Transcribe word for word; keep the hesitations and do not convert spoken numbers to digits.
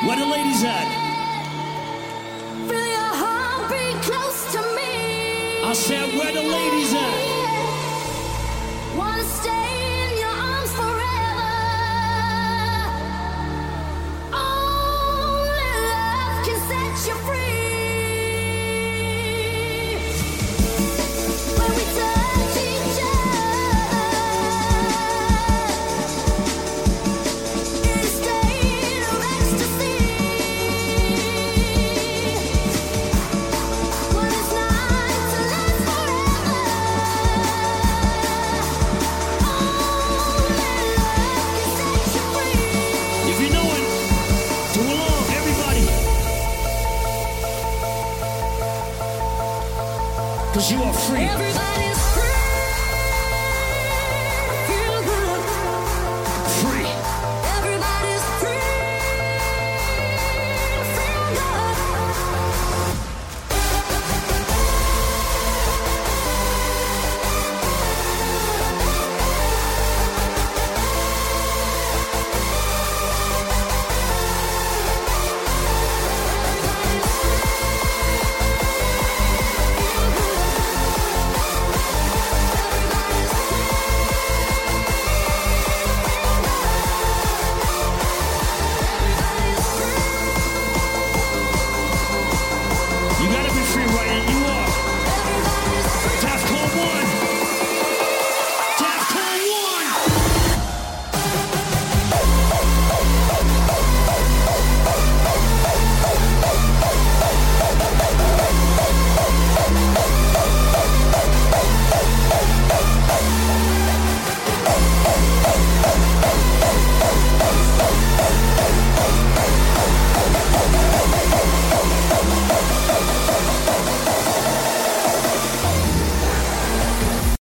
Where the ladies at? Feel your heartbeat close to me. I said, where the ladies at? Wanna stay in your arms forever. Only love can set you free. When we touch each other, in a state of ecstasy. When it's night to last forever. If you know it, do along, everybody. Cause you are free. Everybody